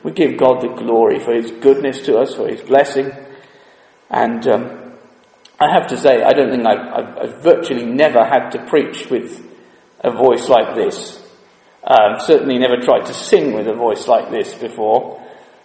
We give God the glory for his goodness to us, for his blessing. And I have to say, I don't think I've virtually never had to preach with a voice like this. Certainly never tried to sing with a voice like this before.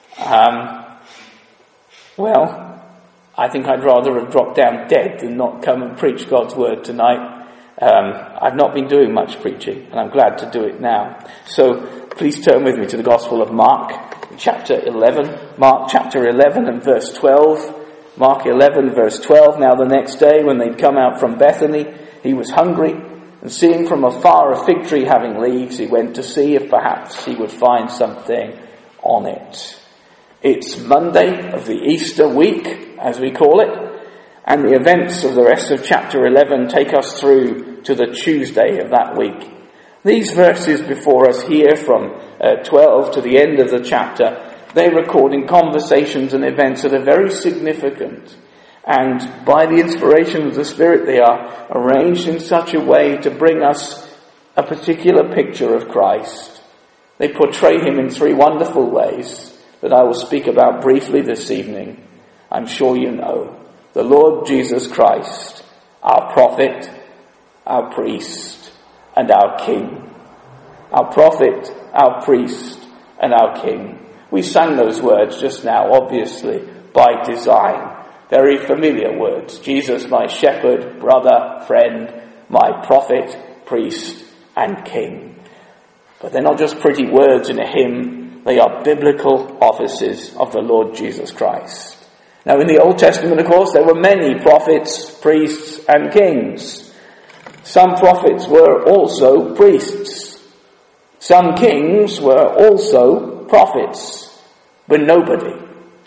Well, I think I'd rather have dropped down dead than not come and preach God's word tonight. I've not been doing much preaching, and I'm glad to do it now. So please turn with me to the Gospel of Mark, chapter 11. Mark chapter 11 and verse 12. Mark 11 verse 12. Now the next day when they'd come out from Bethany, he was hungry, and seeing from afar a fig tree having leaves, he went to see if perhaps he would find something on it. It's Monday of the Easter week, as we call it, and the events of the rest of chapter 11 take us through to the Tuesday of that week. These verses before us here from 12 to the end of the chapter, they're recording conversations and events that are very significant. And by the inspiration of the Spirit, they are arranged in such a way to bring us a particular picture of Christ. They portray him in three wonderful ways that I will speak about briefly this evening. I'm sure you know. The Lord Jesus Christ, our prophet, our priest, and our king. Our prophet, our priest, and our king. We sang those words just now, obviously, by design. Very familiar words. Jesus, my shepherd, brother, friend, my prophet, priest, and king. But they're not just pretty words in a hymn. They are biblical offices of the Lord Jesus Christ. Now, in the Old Testament, of course, there were many prophets, priests, and kings. Some prophets were also priests. Some kings were also prophets. But nobody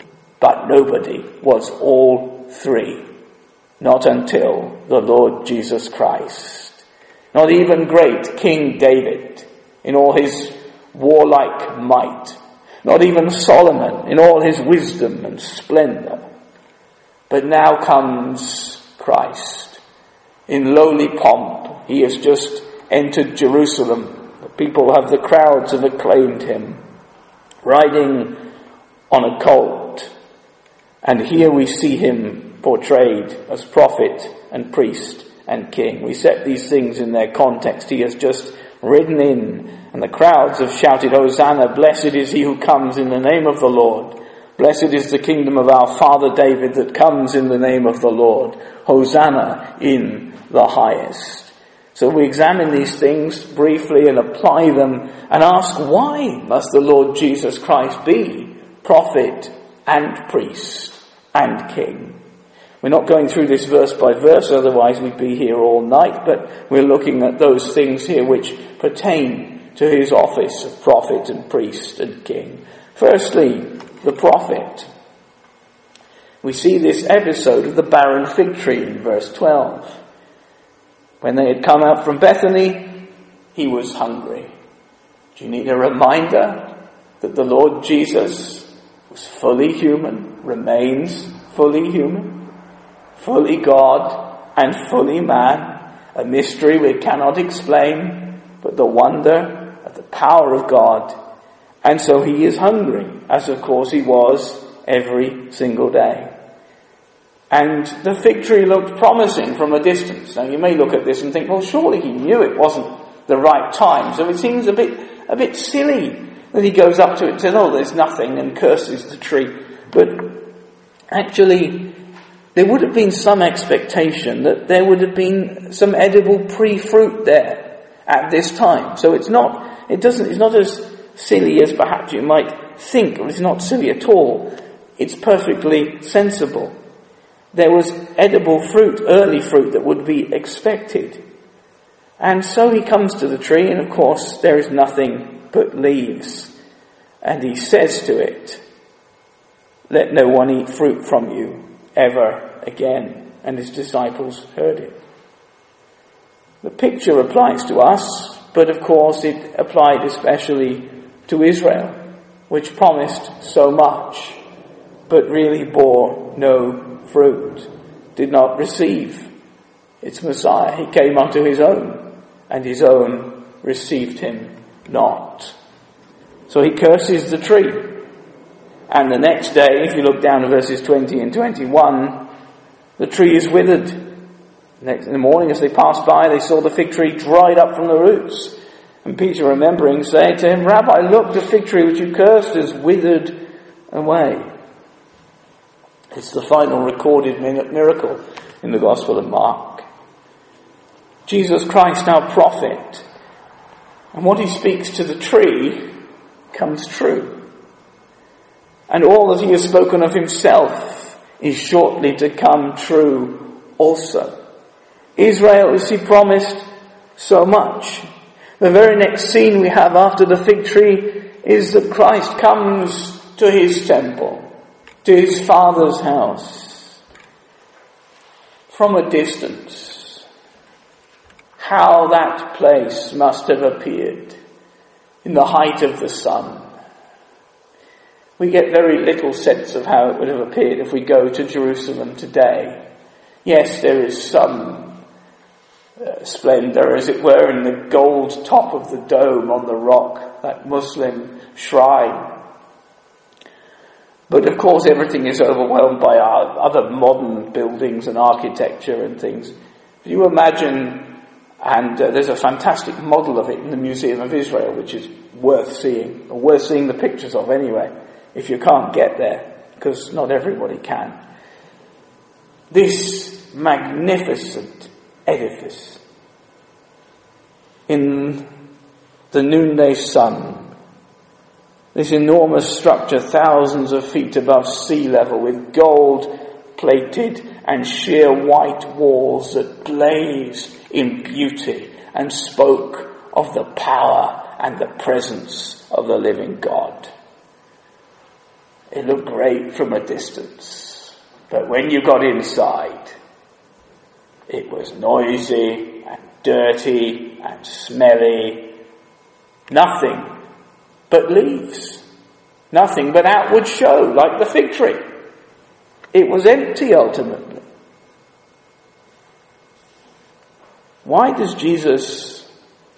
was all three. Not until the Lord Jesus Christ. Not even great King David in all his warlike might. Not even Solomon in all his wisdom and splendor. But now comes Christ. In lowly pomp, he has just entered Jerusalem. The crowds have acclaimed him. Riding on a colt. And here we see him portrayed as prophet and priest and king. We set these things in their context. He has just ridden in, and the crowds have shouted, Hosanna, blessed is he who comes in the name of the Lord. Blessed is the kingdom of our father David that comes in the name of the Lord. Hosanna in the highest. So we examine these things briefly and apply them and ask, why must the Lord Jesus Christ be prophet and priest and king? We're not going through this verse by verse, otherwise we'd be here all night, but we're looking at those things here which pertain to his office of prophet and priest and king. Firstly, the prophet. We see this episode of the barren fig tree in verse 12. When they had come out from Bethany, he was hungry. Do you need a reminder that the Lord Jesus was fully human, remains fully human, fully God and fully man, a mystery we cannot explain, but the wonder of the power of God. And so he is hungry, as of course he was every single day. And the fig tree looked promising from a distance. Now you may look at this and think, well, surely he knew it wasn't the right time. So it seems a bit silly that he goes up to it and says, oh, there's nothing, and curses the tree. But actually, there would have been some expectation that there would have been some edible pre-fruit there at this time. So it's not as silly as perhaps you might think. It's not silly at all. It's perfectly sensible. There was edible fruit, early fruit, that would be expected. And so he comes to the tree, and of course there is nothing but leaves. And he says to it, let no one eat fruit from you ever again. And his disciples heard it. The picture applies to us, but of course it applied especially to Israel, which promised so much, but really bore no fruit, did not receive its Messiah. He came unto his own, and his own received him not. So he curses the tree. And the next day, if you look down to verses 20 and 21, the tree is withered. In the morning as they passed by, they saw the fig tree dried up from the roots. And Peter, remembering, said to him, Rabbi, look, the fig tree which you cursed is withered away. It's the final recorded miracle in the Gospel of Mark. Jesus Christ, our prophet, and what he speaks to the tree comes true. And all that he has spoken of himself is shortly to come true also. Israel, as he promised so much. The very next scene we have after the fig tree is that Christ comes to his temple, to his Father's house, from a distance. How that place must have appeared in the height of the sun. We get very little sense of how it would have appeared if we go to Jerusalem today. Yes, there is some splendor, as it were, in the gold top of the dome on the rock, that Muslim shrine. But of course everything is overwhelmed by our other modern buildings and architecture and things. If you imagine, and there's a fantastic model of it in the Museum of Israel, which is worth seeing the pictures of anyway, if you can't get there, because not everybody can. This magnificent edifice in the noonday sun, this enormous structure thousands of feet above sea level with gold plated and sheer white walls that blazed in beauty and spoke of the power and the presence of the living God. It looked great from a distance, but when you got inside, it was noisy and dirty and smelly. Nothing but leaves. Nothing but outward show, like the fig tree. It was empty ultimately. Why does Jesus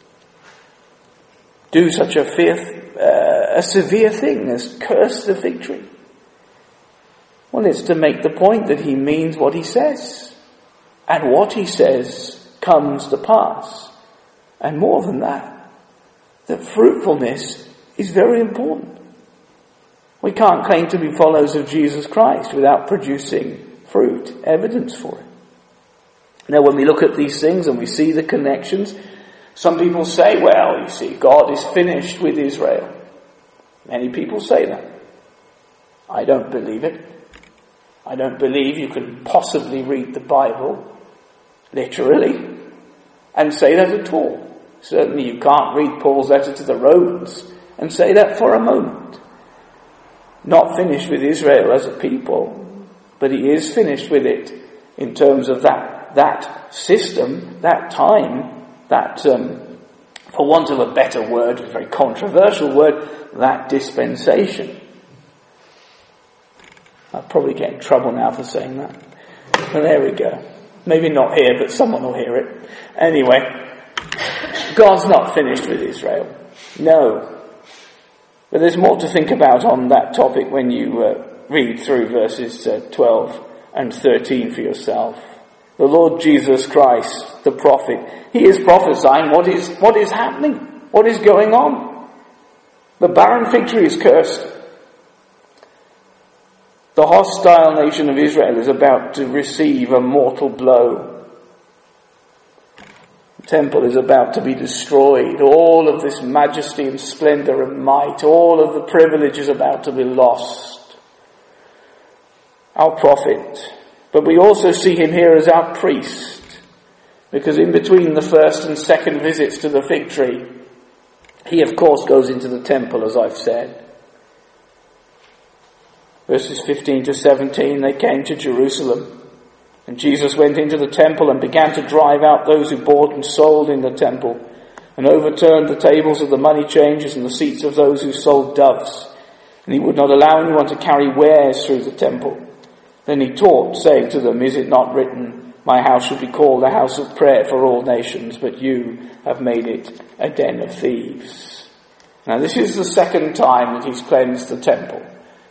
do such a severe thing as curse the fig tree? Well, it's to make the point that he means what he says. And what he says comes to pass. And more than that, that fruitfulness is very important. We can't claim to be followers of Jesus Christ without producing fruit, evidence for it. Now, when we look at these things and we see the connections, some people say, well, you see, God is finished with Israel. Many people say that. I don't believe it. I don't believe you can possibly read the Bible literally and say that at all. Certainly you can't read Paul's letter to the Romans and say that for a moment. Not finished with Israel as a people, but he is finished with it in terms of that system, that time, that, for want of a better word, a very controversial word, that dispensation. I'll probably get in trouble now for saying that. But there we go. Maybe not here, but someone will hear it. Anyway, God's not finished with Israel. No. But there's more to think about on that topic when you read through verses 12 and 13 for yourself. The Lord Jesus Christ, the prophet, he is prophesying what is happening, what is going on. The barren fig tree is cursed. The hostile nation of Israel is about to receive a mortal blow. The temple is about to be destroyed. All of this majesty and splendor and might, all of the privilege is about to be lost. Our prophet. But we also see him here as our priest. Because in between the first and second visits to the fig tree, he of course goes into the temple, as I've said. Verses 15 to 17, they came to Jerusalem. And Jesus went into the temple and began to drive out those who bought and sold in the temple, and overturned the tables of the money changers and the seats of those who sold doves. And he would not allow anyone to carry wares through the temple. Then he taught, saying to them, "Is it not written, my house should be called a house of prayer for all nations, but you have made it a den of thieves." Now this is the second time that he's cleansed the temple.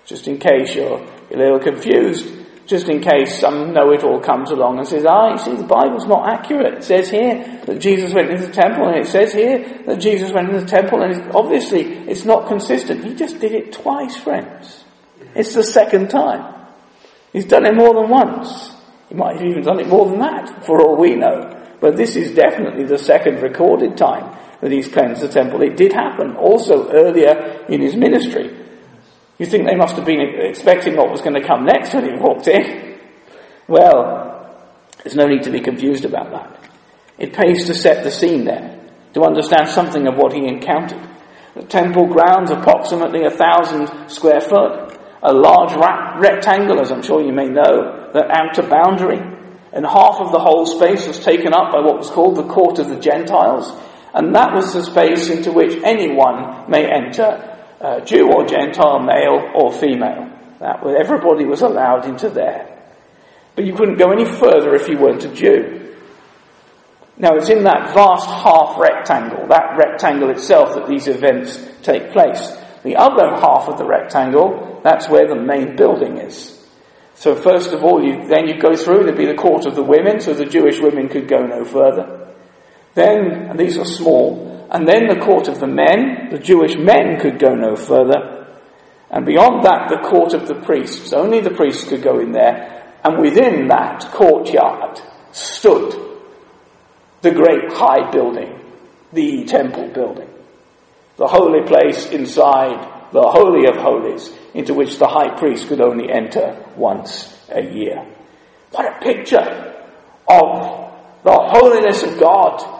Just in case you're a little confused, just in case some know-it-all comes along and says, you see, the Bible's not accurate. It says here that Jesus went into the temple, and it says here that Jesus went into the temple, and obviously it's not consistent. He just did it twice, friends. It's the second time. He's done it more than once. He might have even done it more than that, for all we know. But this is definitely the second recorded time that he's cleansed the temple. It did happen also earlier in his ministry. You think they must have been expecting what was going to come next when he walked in? Well, there's no need to be confused about that. It pays to set the scene there, to understand something of what he encountered. The temple grounds, approximately 1,000 square foot, a large rectangle, as I'm sure you may know, the outer boundary, and half of the whole space was taken up by what was called the court of the Gentiles, and that was the space into which anyone may enter, Jew or Gentile, male or female. Everybody was allowed into there. But you couldn't go any further if you weren't a Jew. Now it's in that vast half rectangle, that rectangle itself, that these events take place. The other half of the rectangle, that's where the main building is. So first of all, you go through, there'd be the court of the women, so the Jewish women could go no further. Then, and these are small, and then the court of the men, the Jewish men could go no further. And beyond that, the court of the priests. Only the priests could go in there. And within that courtyard stood the great high building, the temple building. The holy place inside the Holy of Holies, into which the high priest could only enter once a year. What a picture of the holiness of God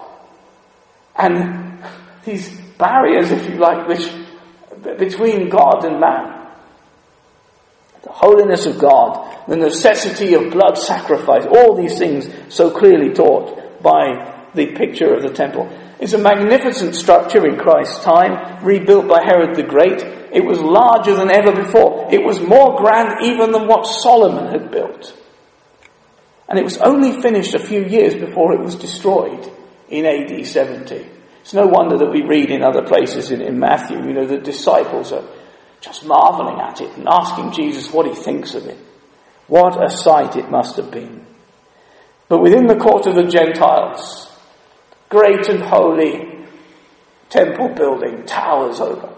and these barriers, if you like, which between God and man. The holiness of God, the necessity of blood sacrifice, all these things so clearly taught by the picture of the temple. It's a magnificent structure in Christ's time, rebuilt by Herod the Great. It was larger than ever before. It was more grand even than what Solomon had built. And it was only finished a few years before it was destroyed in AD 70. It's no wonder that we read in other places in Matthew, the disciples are just marveling at it and asking Jesus what he thinks of it. What a sight it must have been. But within the court of the Gentiles, great and holy temple building towers over.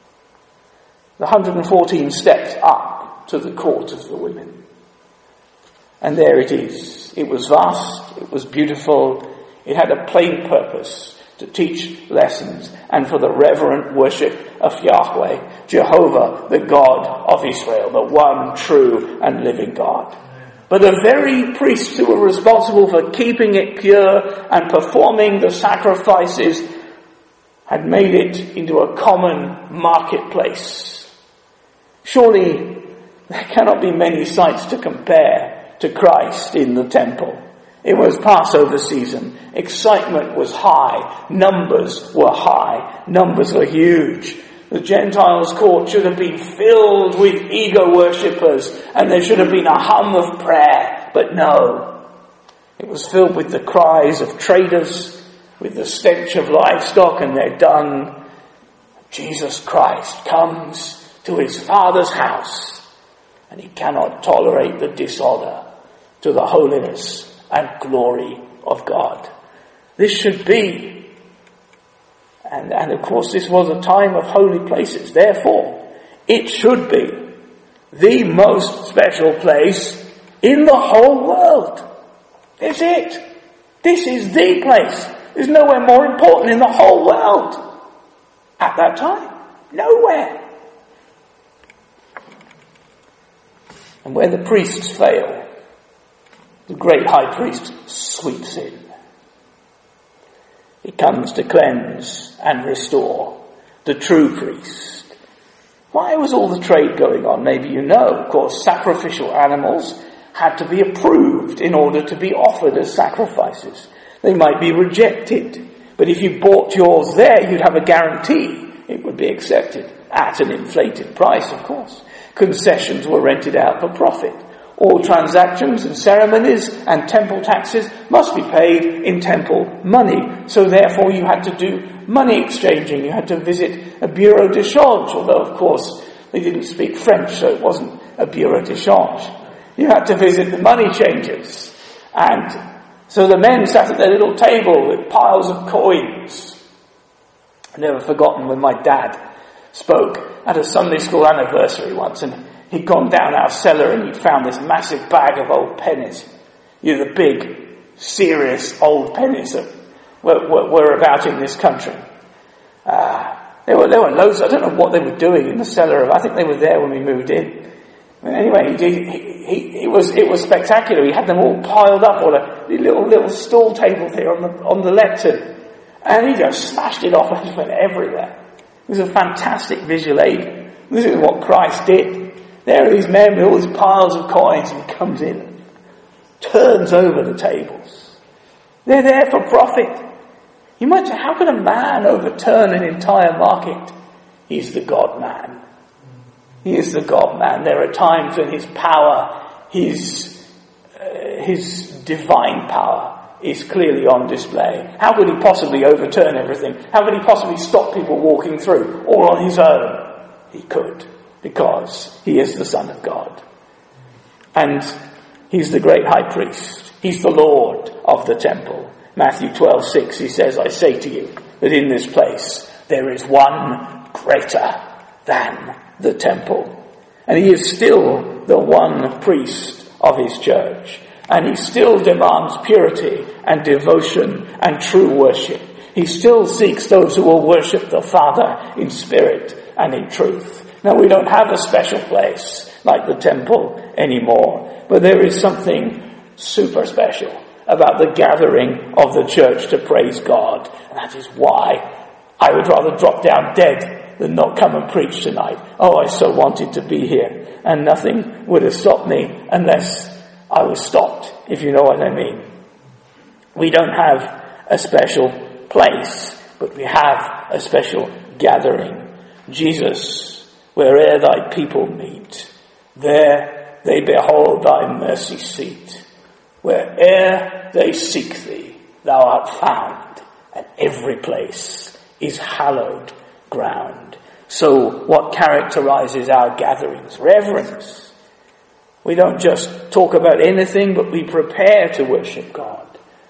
The 114 steps up to the court of the women. And there it is. It was vast, it was beautiful, it had a plain purpose to teach lessons and for the reverent worship of Yahweh, Jehovah, the God of Israel, the one true and living God. But the very priests who were responsible for keeping it pure and performing the sacrifices had made it into a common marketplace. Surely there cannot be many sights to compare to Christ in the temple. It was Passover season. Excitement was high. Numbers were high. Numbers were huge. The Gentiles' court should have been filled with ego worshippers, and there should have been a hum of prayer. But no. It was filled with the cries of traders, with the stench of livestock and their dung. Jesus Christ comes to his Father's house, and he cannot tolerate the dishonor to the holiness and glory of God. This should be, and of course this was a time of holy places, therefore it should be the most special place in the whole world. It's it. This is the place. There's nowhere more important in the whole world at that time. Nowhere. And where the priests fail, the great high priest sweeps in. He comes to cleanse and restore, the true priest. Why was all the trade going on? Maybe you know, of course, sacrificial animals had to be approved in order to be offered as sacrifices. They might be rejected, but if you bought yours there, you'd have a guarantee it would be accepted at an inflated price, of course. Concessions were rented out for profit. All transactions and ceremonies and temple taxes must be paid in temple money. So therefore you had to do money exchanging. You had to visit a bureau de change, although of course They didn't speak French, so it wasn't a bureau de change. You had to visit the money changers. And so the men sat at their little table with piles of coins. I've never forgotten when my dad spoke at a Sunday school anniversary once, and he'd gone down our cellar and he'd found this massive bag of old pennies. You know, the big, serious old pennies that were about in this country. There were loads. I don't know what they were doing in the cellar. I think they were there when we moved in. Anyway, it was spectacular. He had them all piled up on a little stool table here on the lectern, and he just smashed it off and just went everywhere. It was a fantastic visual aid. This is what Christ did. There are these men with all these piles of coins, and he comes in and turns over the tables. They're there for profit. You might say, how can a man overturn an entire market? He's the God-man. He is the God-man. There are times when his power, his divine power, is clearly on display. How could he possibly overturn everything? How could he possibly stop people walking through all on his own? He could, because he is the Son of God. And he's the great high priest. He's the Lord of the temple. Matthew 12:6, he says, I say to you that in this place there is one greater than the temple. And he is still the one priest of his church. And he still demands purity and devotion and true worship. He still seeks those who will worship the Father in spirit and in truth. Now, we don't have a special place like the temple anymore, but there is something super special about the gathering of the church to praise God. And that is why I would rather drop down dead than not come and preach tonight. Oh, I so wanted to be here. And nothing would have stopped me unless I was stopped, if you know what I mean. We don't have a special place, but we have a special gathering. Jesus, where'er thy people meet, there they behold thy mercy seat. Where'er they seek thee, thou art found, and every place is hallowed ground. So what characterizes our gatherings? Reverence. We don't just talk about anything, but we prepare to worship God.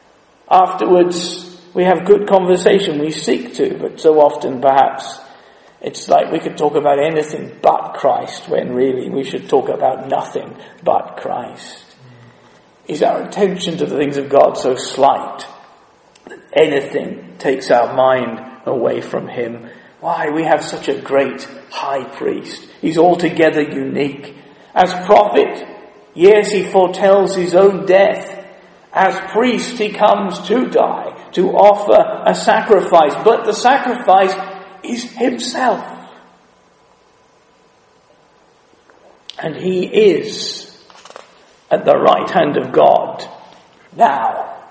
Afterwards, we have good conversation. We seek to, but so often perhaps it's like we could talk about anything but Christ, when really we should talk about nothing but Christ. Is our attention to the things of God so slight that anything takes our mind away from him? Why? We have such a great high priest. He's altogether unique. As prophet, yes, he foretells his own death. As priest, he comes to die, to offer a sacrifice. But the sacrifice is himself. And he is at the right hand of God now.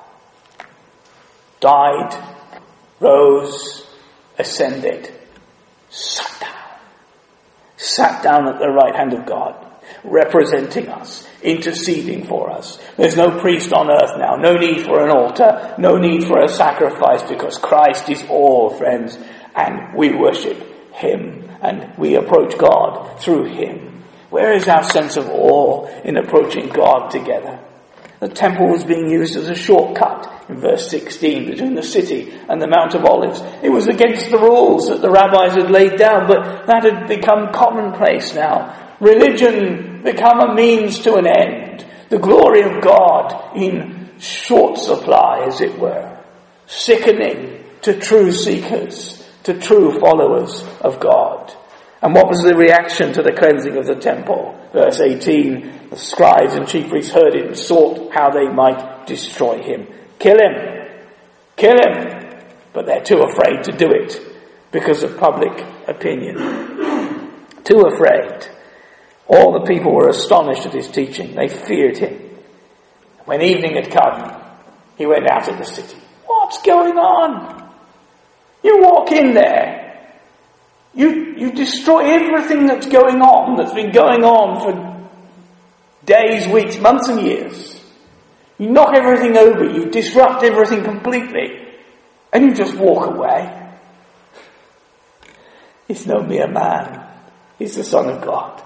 Died, rose, ascended, sat down. Sat down at the right hand of God, representing us, interceding for us. There's no priest on earth now, no need for an altar, no need for a sacrifice, because Christ is all, friends, and we worship him, and we approach God through him. Where is our sense of awe in approaching God together? The temple was being used as a shortcut in verse 16 between the city and the Mount of Olives. It was against the rules that the rabbis had laid down, but that had become commonplace now. Religion become a means to an end. The glory of God in short supply, as it were. Sickening to true seekers, to true followers of God. And what was the reaction to the cleansing of the temple? Verse 18, the scribes and chief priests heard it and sought how they might destroy him. Kill him! Kill him! But they're too afraid to do it because of public opinion. Too afraid. All the people were astonished at his teaching. They feared him. When evening had come, he went out of the city. What's going on? You walk in there. You destroy everything that's going on, that's been going on for days, weeks, months and years. You knock everything over, you disrupt everything completely, and you just walk away. He's no mere man. He's the Son of God.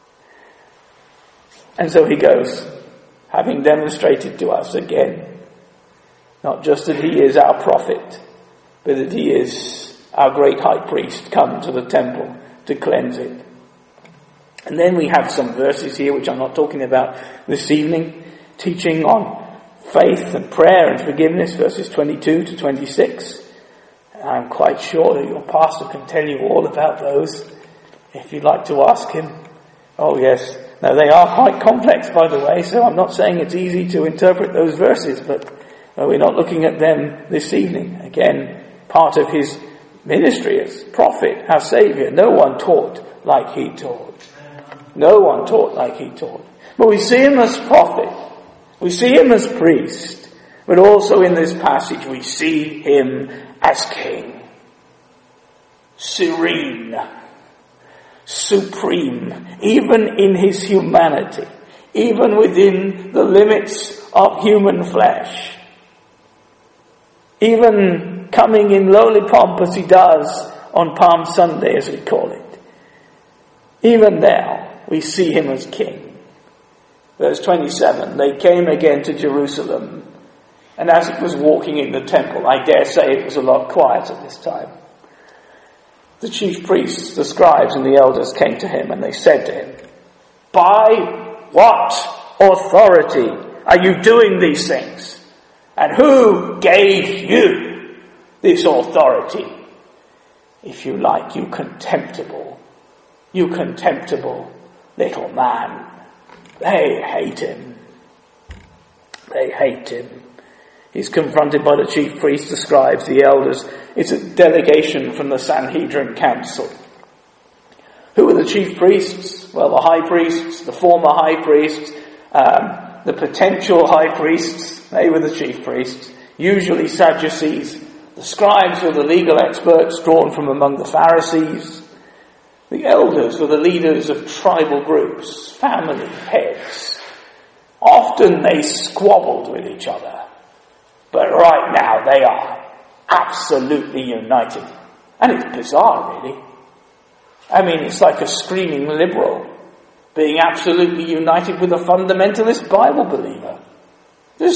And so he goes, having demonstrated to us again, not just that he is our prophet, but that he is our great high priest come to the temple to cleanse it. And then we have some verses here which I'm not talking about this evening, teaching on faith and prayer and forgiveness, verses 22 to 26. I'm quite sure that your pastor can tell you all about those if you'd like to ask him. Oh yes. Now they are quite complex, by the way, so I'm not saying it's easy to interpret those verses, but we're not looking at them this evening. Again, part of his ministry as prophet, our Saviour. No one taught like he taught. No one taught like he taught. But we see him as prophet. We see him as priest. But also in this passage we see him as king. Serene. Supreme. Even in his humanity. Even within the limits of human flesh. Even coming in lowly pomp as he does on Palm Sunday, as we call it. Even now, we see him as king. Verse 27, they came again to Jerusalem, and as it was walking in the temple, I dare say it was a lot quiet at this time, the chief priests, the scribes and the elders came to him, and they said to him, by what authority are you doing these things? And who gave you this authority? If you like, you contemptible little man. They hate him. They hate him. He's confronted by the chief priests, the scribes, the elders. It's a delegation from the Sanhedrin council. Who are the chief priests? Well, the high priests, the former high priests, the potential high priests, they were the chief priests. Usually Sadducees. The scribes were the legal experts drawn from among the Pharisees. The elders were the leaders of tribal groups, family heads. Often they squabbled with each other. But right now they are absolutely united. And it's bizarre, really. I mean, it's like a screaming liberal being absolutely united with a fundamentalist Bible believer. The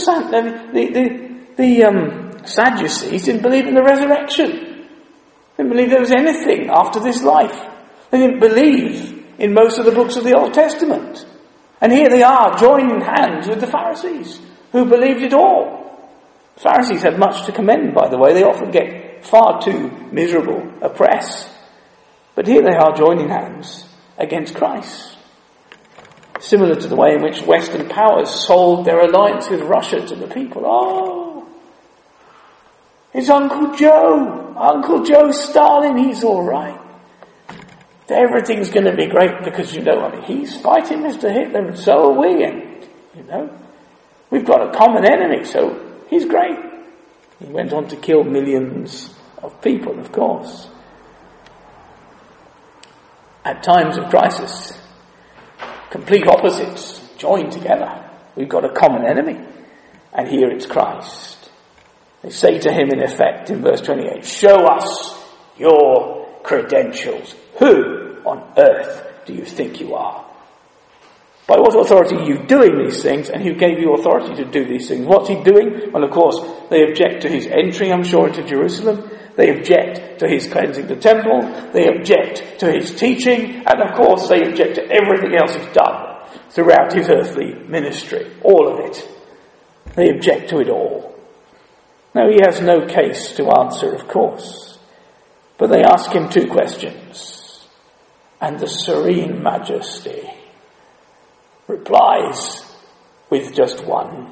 Sadducees didn't believe in the resurrection. They didn't believe there was anything after this life. They didn't believe in most of the books of the Old Testament. And here they are, joining hands with the Pharisees, who believed it all. The Pharisees had much to commend, by the way. They often get far too miserable a press. But here they are joining hands against Christ. Similar to the way in which Western powers sold their alliance with Russia to the people. Oh, it's Uncle Joe Stalin, he's all right. Everything's going to be great because, he's fighting Mr. Hitler and so are we, and, we've got a common enemy, so he's great. He went on to kill millions of people, of course. At times of crisis, complete opposites join together. We've got a common enemy, and here it's Christ. They say to him, in effect, in verse 28, show us your credentials. Who on earth do you think you are? By what authority are you doing these things, and who gave you authority to do these things? What's he doing? Well, of course, they object to his entry, I'm sure, into Jerusalem. They object to his cleansing the temple. They object to his teaching. And of course, they object to everything else he's done throughout his earthly ministry. All of it. They object to it all. Now, he has no case to answer, of course. But they ask him two questions. And the serene majesty replies with just one.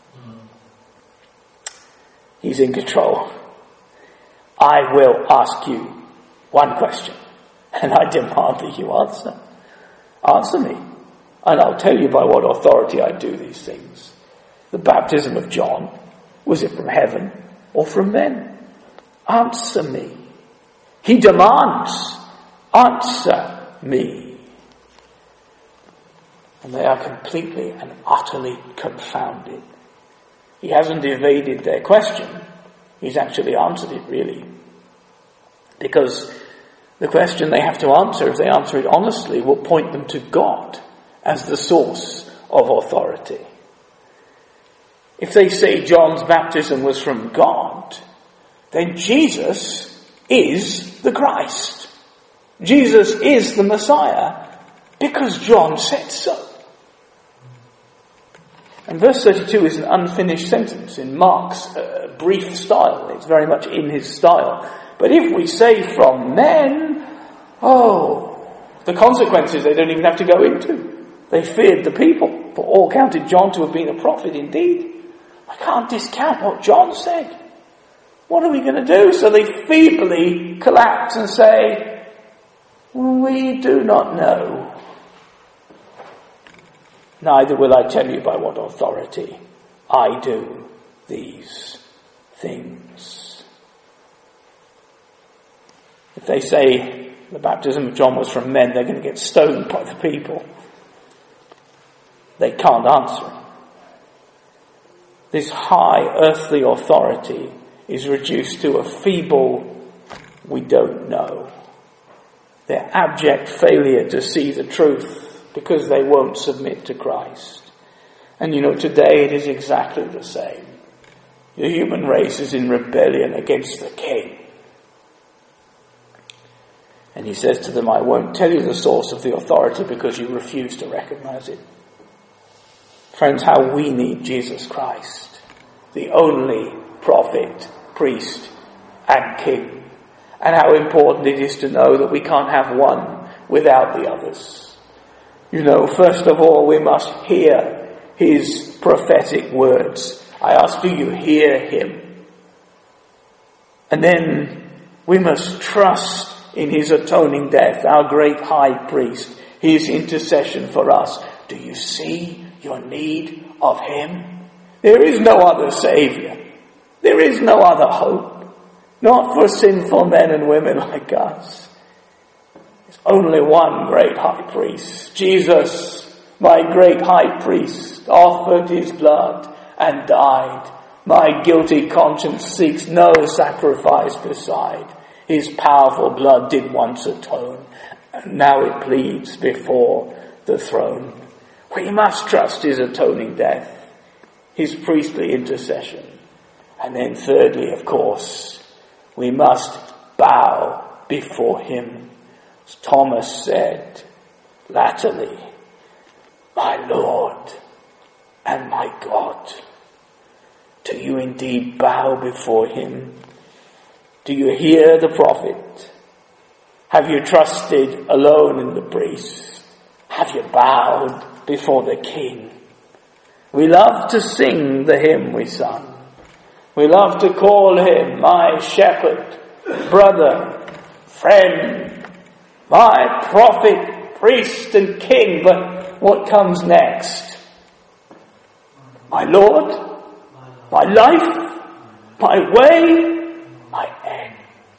He's in control. I will ask you one question, and I demand that you answer. Answer me, and I'll tell you by what authority I do these things. The baptism of John, was it from heaven or from men? Answer me. He demands, answer me. And they are completely and utterly confounded. He hasn't evaded their question. He's actually answered it, really. Because The question they have to answer, if they answer it honestly, will point them to God as the source of authority. If they say John's baptism was from God, then Jesus is the Christ. Jesus is the Messiah because John said so. And verse 32 is an unfinished sentence in Mark's brief style. It's very much in his style. But if we say from men, the consequences they don't even have to go into. They feared the people, for all counted John to have been a prophet indeed. I can't discount what John said. What are we going to do? So they feebly collapse and say, we do not know. Neither will I tell you by what authority I do these things. If they say the baptism of John was from men, they're going to get stoned by the people. They can't answer. This high earthly authority is reduced to a feeble, we don't know. Their abject failure to see the truth because they won't submit to Christ. And today it is exactly the same. The human race is in rebellion against the King. And he says to them, I won't tell you the source of the authority because you refuse to recognize it. Friends, how we need Jesus Christ, the only prophet, priest, and king. And how important it is to know that we can't have one without the others. First of all, we must hear his prophetic words. I ask, do you hear him? And then we must trust in his atoning death, our great high priest, his intercession for us. Do you see your need of him? There is no other Saviour. There is no other hope. Not for sinful men and women like us. There's only one great high priest. Jesus, my great high priest, offered his blood and died. My guilty conscience seeks no sacrifice beside. His powerful blood did once atone, and now it pleads before the throne. We must trust his atoning death, his priestly intercession. And then thirdly, of course, we must bow before him. As Thomas said latterly, my Lord and my God. Do you indeed bow before him? Do you hear the prophet? Have you trusted alone in the priest? Have you bowed before the King? We love to sing the hymn we sung. We love to call him my shepherd, brother, friend, my prophet, priest and king. But what comes next? My Lord, my life, my way, my end.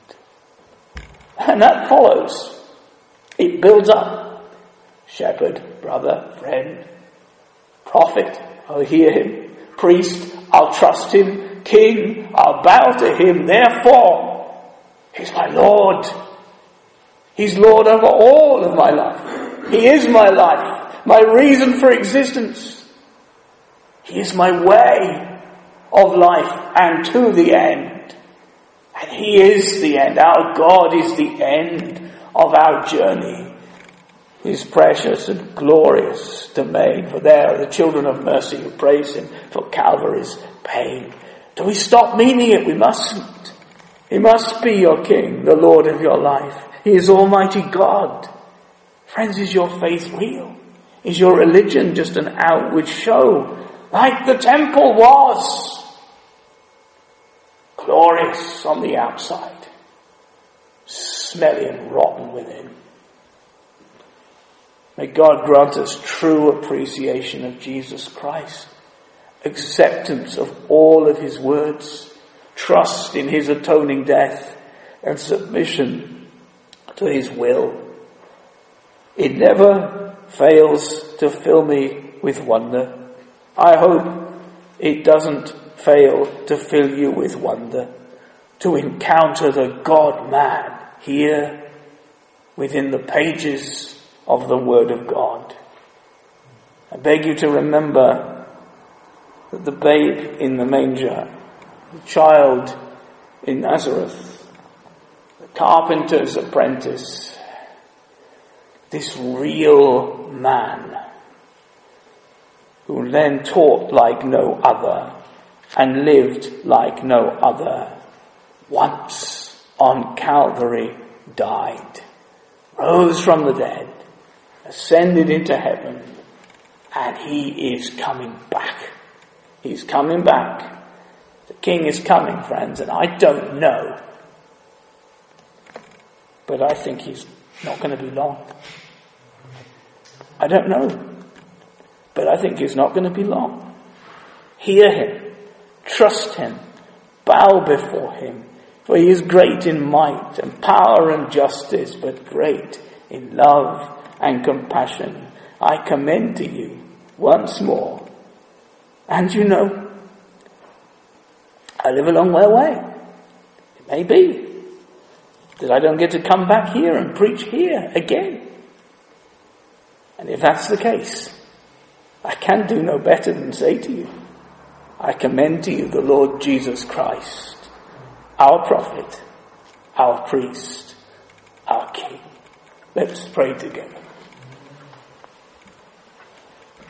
And that follows. It builds up. Shepherd, brother, friend, prophet, I'll hear him. Priest, I'll trust him. King, I'll bow to him. Therefore, he's my Lord. He's Lord over all of my life. He is my life, my reason for existence. He is my way of life and to the end. And he is the end. Our God is the end of our journey. His precious and glorious domain. For there are the children of mercy who praise him for Calvary's pain. Do we stop meaning it? We mustn't. He must be your King, the Lord of your life. He is Almighty God. Friends, is your faith real? Is your religion just an outward show, like the temple was? Glorious on the outside, smelly and rotten within. May God grant us true appreciation of Jesus Christ, acceptance of all of his words, trust in his atoning death, and submission to his will. It never fails to fill me with wonder. I hope it doesn't fail to fill you with wonder, to encounter the God-man here within the pages of the Word of God. I beg you to remember that the babe in the manger, the child in Nazareth, the carpenter's apprentice, this real man who then taught like no other and lived like no other, once on Calvary died, rose from the dead, ascended into heaven, and he is coming back. He's coming back. The King is coming, friends, and I don't know, but I think he's not going to be long. I don't know, but I think he's not going to be long. Hear him, trust him, bow before him, for he is great in might and power and justice, but great in love and compassion. I commend to you once more. And you know, I live a long way away. It may be that I don't get to come back here and preach here again. And if that's the case, I can do no better than say to you, I commend to you the Lord Jesus Christ, our prophet, our priest, our King. Let's pray together.